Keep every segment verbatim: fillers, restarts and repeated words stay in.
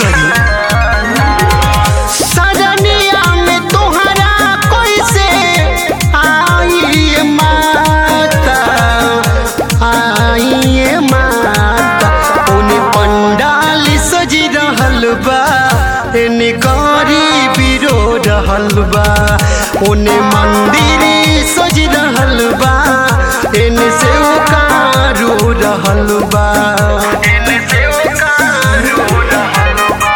करी। सजनिया में तोहरा कैसे आई माता आई माता ओने पंडाल सज रहल बा एने गरी बिरो रहल बा ओने मंदिर सज रहल बा एने से रो रहल बा एने से रो रहल बा।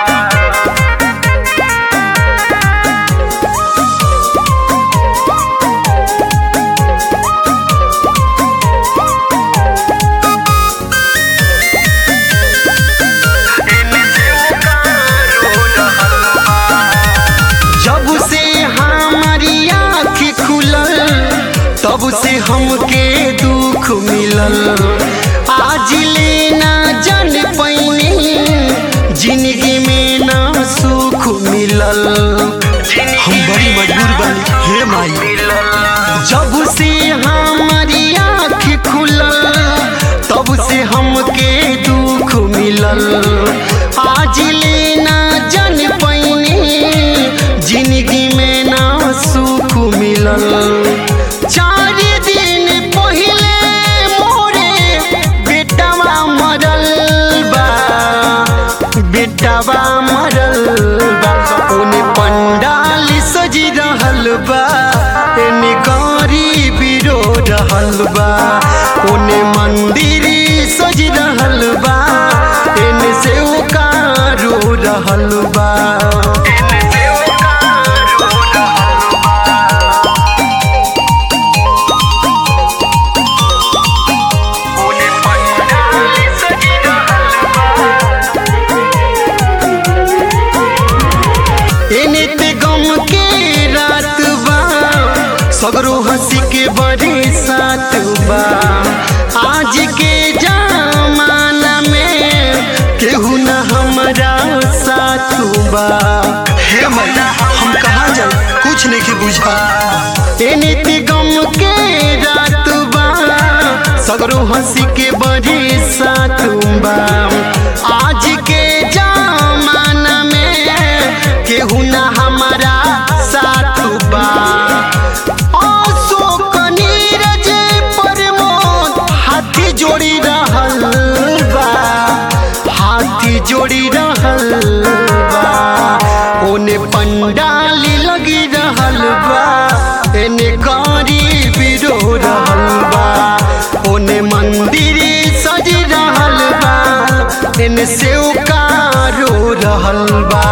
जब से हमारी आँख खुलल तब से हमके दुख मिलल आज लेना जान पैनी जिंदगी में ना सुख मिलल। हम बड़ी मजबूर बानी हे माई। जब से हमारी आँख खुलल तब से हमके दुख मिलल आज लेना जान पैनी जिंदगी में ना सुख मिलल। चार दिन पहले मोरे बेटवा मरल बा बेटवा मरल बा ओने पंडाल सज रहल बा एने गरी बिरो रहल बा ओने मंदिर सज रहल बा एने से रो रहल बा। एने ते गम के रात बा सगरो हंसी के बड़े साथ बा आज के जमाना में केहू न हमरा साथ बा। हे माई हम कहाँ जाए कुछ नहीं के बुझा। एने ते गम के रात बा सगरो हंसी के बड़े साथ बा आज के जमाना में केहू न हमारा साथ बा। अशोक नीरज प्रमोद हाथी जोड़ी रहल बा हाथी जोड़ी रहल बा ओने पंडाल लगी रहल बा एने गरी बिरो रहल बा ओने मंदिर सज रहल बा एने सेवका रो रहल बा।